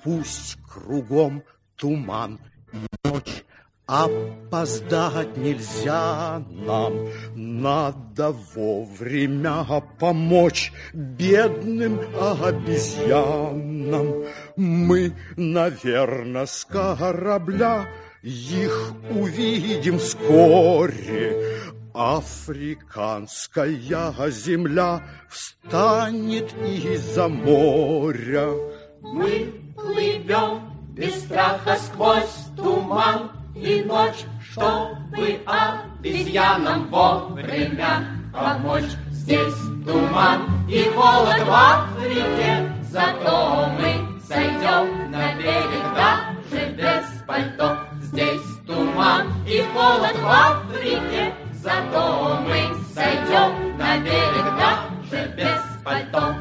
Пусть кругом туман и ночь, опоздать нельзя нам. Надо вовремя помочь бедным обезьянам. Мы, наверно, с корабля их увидим вскоре. Африканская земля встанет из-за моря. Мы плывем без страха сквозь туман и ночь, чтобы обезьянам вовремя помочь. Здесь туман и холод в Африке, зато мы сойдем на берег даже без пальто. Здесь туман и холод в Африке, зато мы сойдем на берег даже без пальто.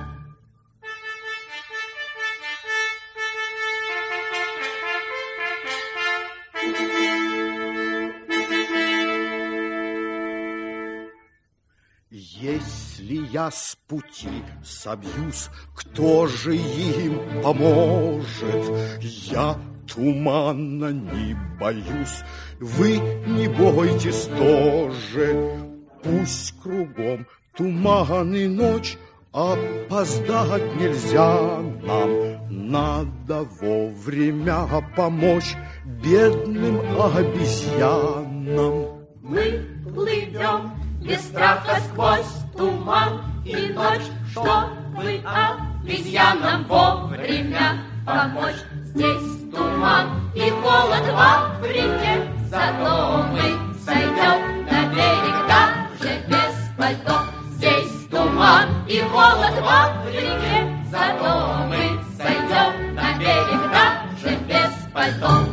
Если я с пути собьюсь, кто же им поможет? Я тумана не боюсь, вы не бойтесь тоже. Пусть кругом туман и ночь, опоздать нельзя нам. Надо вовремя помочь бедным обезьянам. Мы плывем без страха сквозь туман и ночь, чтобы обезьянам вовремя помочь. Здесь туман и холод в Африке, зато мы сойдем на берег даже без пальто. Здесь туман и холод в Африке, зато мы сойдем на берег даже без пальто.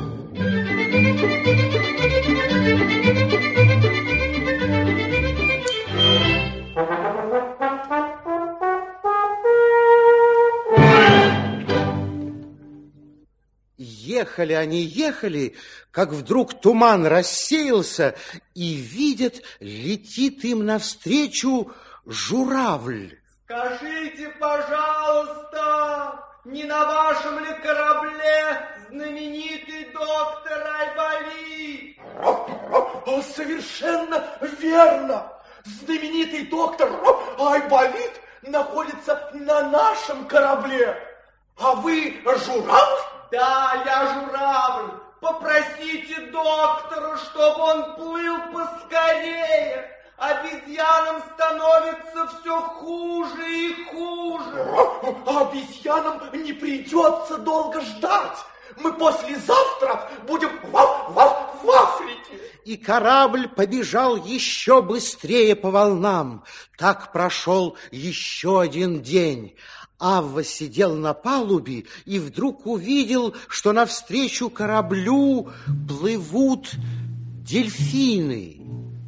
Ехали они, ехали, как вдруг туман рассеялся, и видят, летит им навстречу журавль. Скажите, пожалуйста, не на вашем ли корабле знаменитый доктор Айболит? Совершенно верно. Знаменитый доктор Айболит находится на нашем корабле. А вы журавль? Да, я журавль. Попросите доктора, чтобы он плыл поскорее. Обезьянам становится все хуже и хуже. Обезьянам не придется долго ждать. Мы послезавтра будем в Африке. И корабль побежал еще быстрее по волнам. Так прошел еще один день. Авва сидел на палубе и вдруг увидел, что навстречу кораблю плывут дельфины.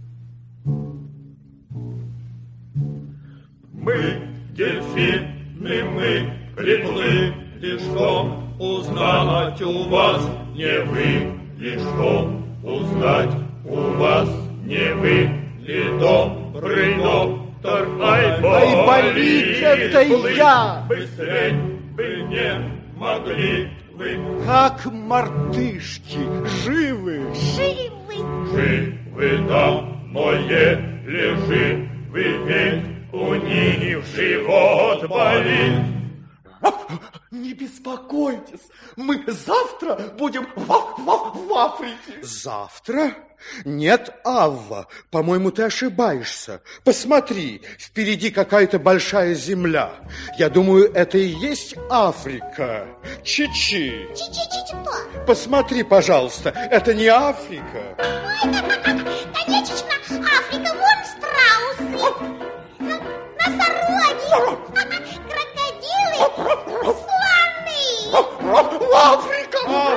Мы, дельфины, мы приплыли, что узнать у вас не вы, и что узнать у вас не вы, ли добрый доктор Айболит, это я! Быстрей бы не могли вы. Как мартышки, живы? Живы, да, но еле живы, ведь у них живот болит. Не беспокойтесь, мы завтра будем в Африке. Завтра? Нет, Авва, по-моему, ты ошибаешься. Посмотри, впереди какая-то большая земля. Я думаю, это и есть Африка. Чичи. Чичи-чичи-что? Посмотри, пожалуйста, это не Африка. Конечно, Африка, вон страусы, носороги, крокодилы, слоны. Африка!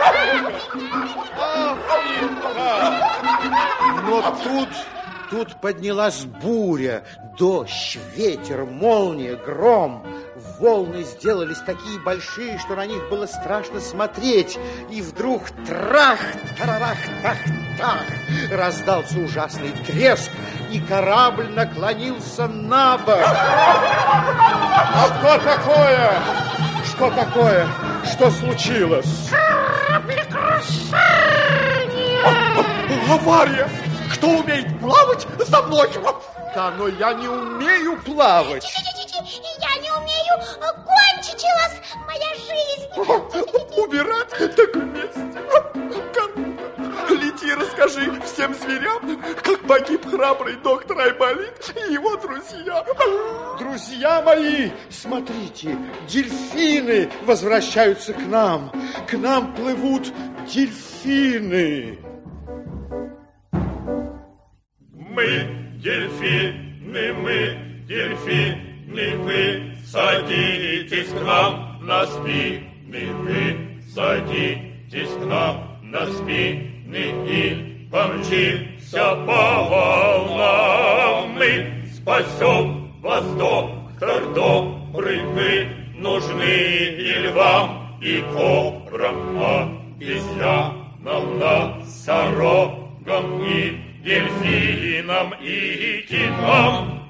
Но тут поднялась буря, дождь, ветер, молния, гром. Волны сделались такие большие, что на них было страшно смотреть. И вдруг трах, тарарах, тах, тах, раздался ужасный треск, и корабль наклонился на бок. А что такое? Что такое? Что случилось? Авария! Кто умеет плавать, за мной! Да, но я не умею плавать. Я не умею, кончилась моя жизнь. Убирать так вместе. Лети и расскажи всем зверям, как погиб храбрый доктор Айболит и его друзья. Друзья мои, смотрите, дельфины возвращаются к нам. К нам плывут дельфины. Мы дельфины, вы садитесь к нам на спины, вы садитесь к нам на спины и помчимся по волнам. Мы спасем вас, доктор добрый, вы нужны и львам, и кобрам, обезьянам, носорогам, и дельфинам, и китам.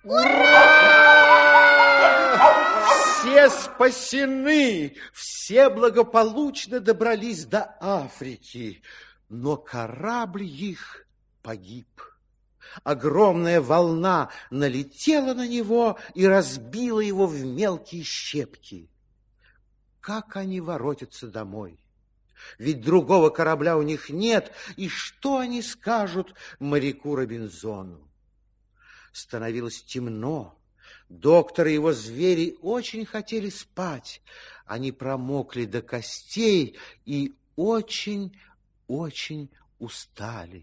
Все спасены, все благополучно добрались до Африки, но корабль их погиб. Огромная волна налетела на него и разбила его в мелкие щепки. Как они воротятся домой? Ведь другого корабля у них нет, и что они скажут моряку Робинзону? Становилось темно. Доктор и его звери очень хотели спать. Они промокли до костей и очень устали.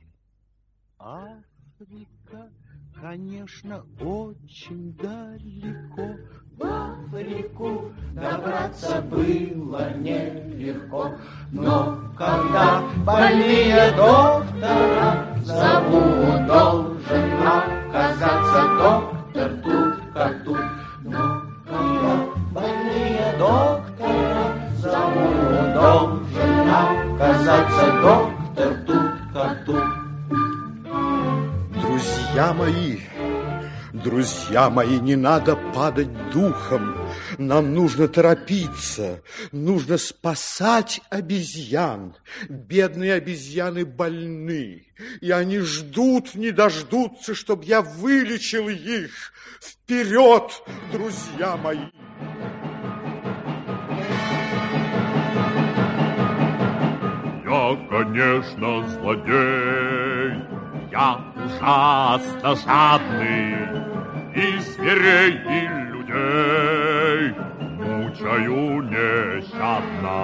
Африка, конечно, очень далеко. В Африку добраться было нелегко, но когда больные доктора зовут, должен оказаться доктор тут как тут. Но когда больные доктора зовут, должен оказаться доктор тут как тут. Друзья мои, не надо падать духом. Нам нужно торопиться, нужно спасать обезьян. Бедные обезьяны больны, и они ждут, не дождутся, чтобы я вылечил их. Вперед, друзья мои! Я, конечно, злодей, я ужасно жадный, и зверей, и людей мучаю нещадно.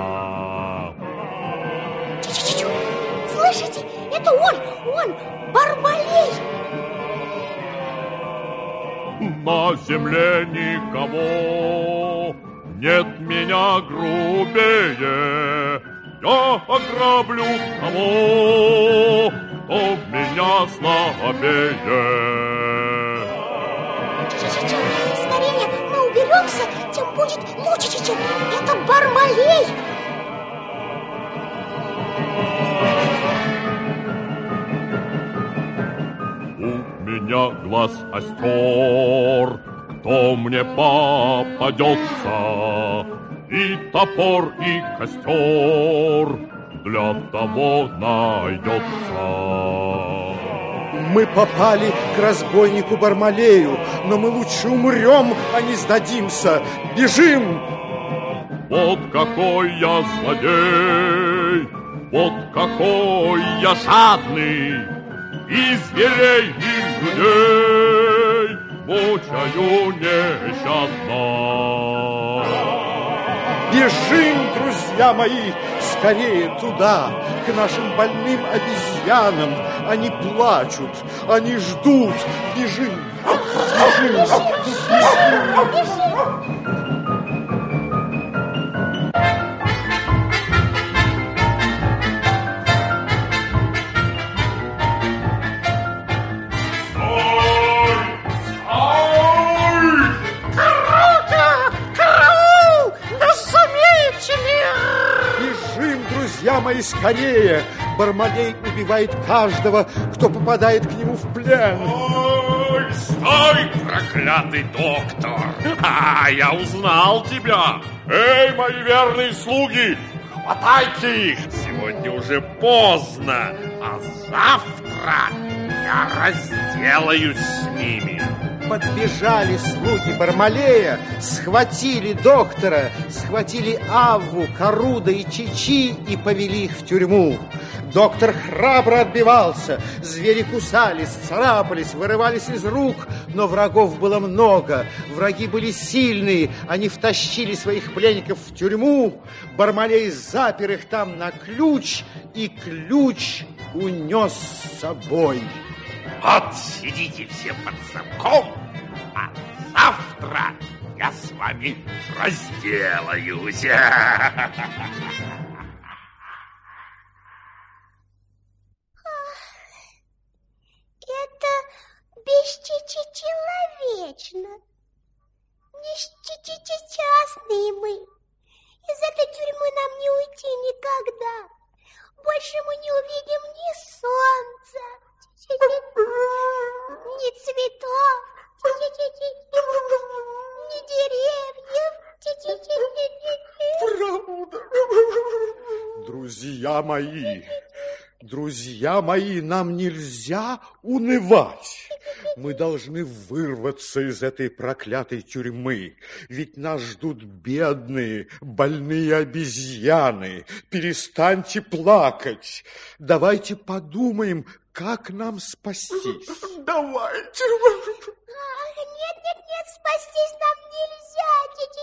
Чу-чу-чу, слышите? Это он, Бармалей. На земле никого нет меня грубее. Я ограблю того, кто в меня слабее. Скорее мы уберемся, тем будет лучше, Чичу. Это Бармалей. У меня глаз остер, кто мне попадется, и топор, и костер для того найдется. Мы попали к разбойнику Бармалею, но мы лучше умрем, а не сдадимся. Бежим! Вот какой я злодей, вот какой я жадный, и зверей, и людей мучаю нещадно. Бежим, друзья мои, скорее туда, к нашим больным обезьянам. Они плачут, они ждут. Бежим, бежим, бежим. Друзья мои, скорее! Бармалей убивает каждого, кто попадает к нему в плен. Стой, стой, проклятый доктор! Я узнал тебя! Эй, мои верные слуги, хватайте их! Сегодня уже поздно, а завтра я разделаюсь с ними. Подбежали слуги Бармалея, схватили доктора, схватили Авву, Коруда и Чичи и повели их в тюрьму. Доктор храбро отбивался, звери кусались, царапались, вырывались из рук, но врагов было много, враги были сильные, они втащили своих пленников в тюрьму, Бармалей запер их там на ключ, и ключ унес с собой. Вот сидите все под замком, а завтра я с вами разделаюсь. Это бесчеловечно. Несчастные мы. Из этой тюрьмы нам не уйти никогда. Больше мы не увидим ни солнца, ни цветов, ни деревьев. Правда. Друзья мои, нам нельзя унывать. Мы должны вырваться из этой проклятой тюрьмы. Ведь нас ждут бедные, больные обезьяны. Перестаньте плакать. Давайте подумаем, как нам спастись. Давайте. Нет, спастись нам нельзя.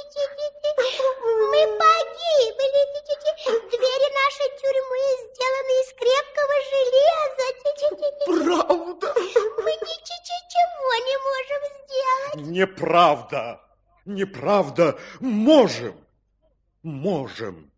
Мы погибли. Двери нашей тюрьмы сделаны из крепкого железа. Правда? Мы ничего не можем сделать. Неправда. Можем.